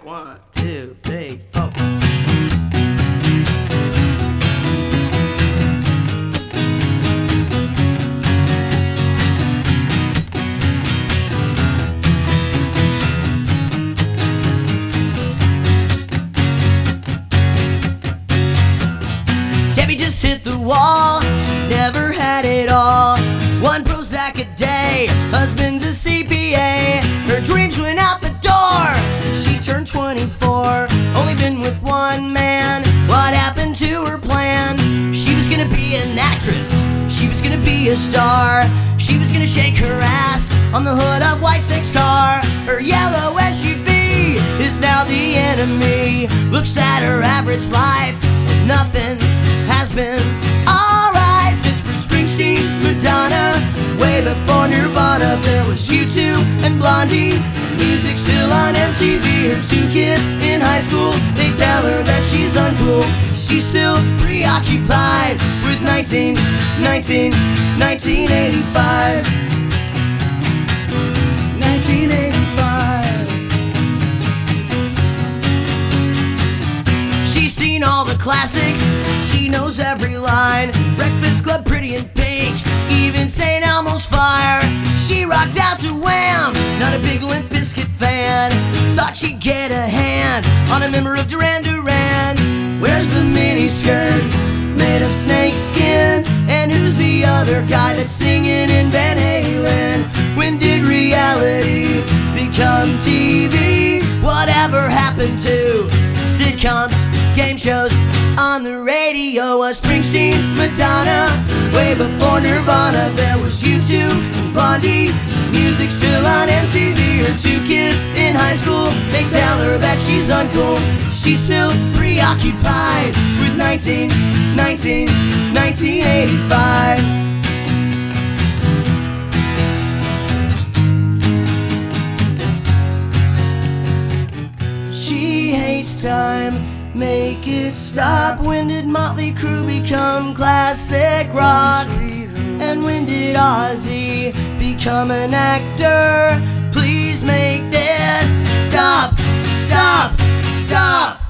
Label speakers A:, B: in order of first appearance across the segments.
A: 1, 2, 3, 4. Debbie just hit the wall, she never had it all. One Prozac a day, husband's a CPA. Her dreams went out the door, she turned 24. Only been with one man, what happened to her plan? She was gonna be an actress, she was gonna be a star. She was gonna shake her ass on the hood of Whitesnake's car. Her yellow SUV is now the enemy. Looks at her average life, nothing has been alright since Bruce Springsteen, Madonna. Way before Nirvana, there was U2 and Blondie. Music still on MTV. Her 2 kids in high school, they tell her that she's uncool. She's still preoccupied with 1985. 1985. She's seen all the classics, she knows every line. Breakfast Club, Pretty in Pink, even St. Elmo's Fire. She rocked out to Wham, not a big Limp Bizkit fan. Thought she'd get a hand on a member of Duran Duran. Where's the miniskirt made of snake skin? And who's the other guy that's singing in Van Halen? When did reality become TV? Whatever happened to sitcoms, game shows on the radio? Was Springsteen, Madonna. Way before Nirvana, there was U2 and Blondie. Music still on MTV. Her 2 kids in high school, they tell her that she's uncool. She's still preoccupied with 1985. She hates time, make it stop. When did Motley Crue become classic rock? And when did Ozzy become an actor? Please make this stop, stop, stop.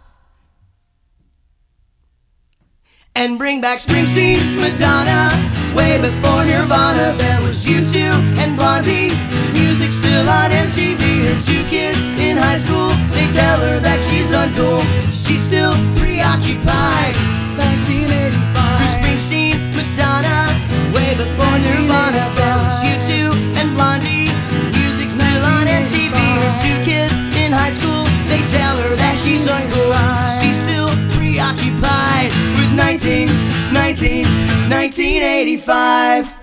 A: And bring back Springsteen, Madonna. Way before Nirvana, there was U2 and Blondie. Music still on MTV. Her 2 kids in high school, they tell her that she's uncool. She's still preoccupied. 1985. Bruce Springsteen, Madonna. Way before Nirvana, there was U2 and Blondie. Music still on MTV. Her 2 kids in high school, they tell her that she's uncool. She's still preoccupied with 1985.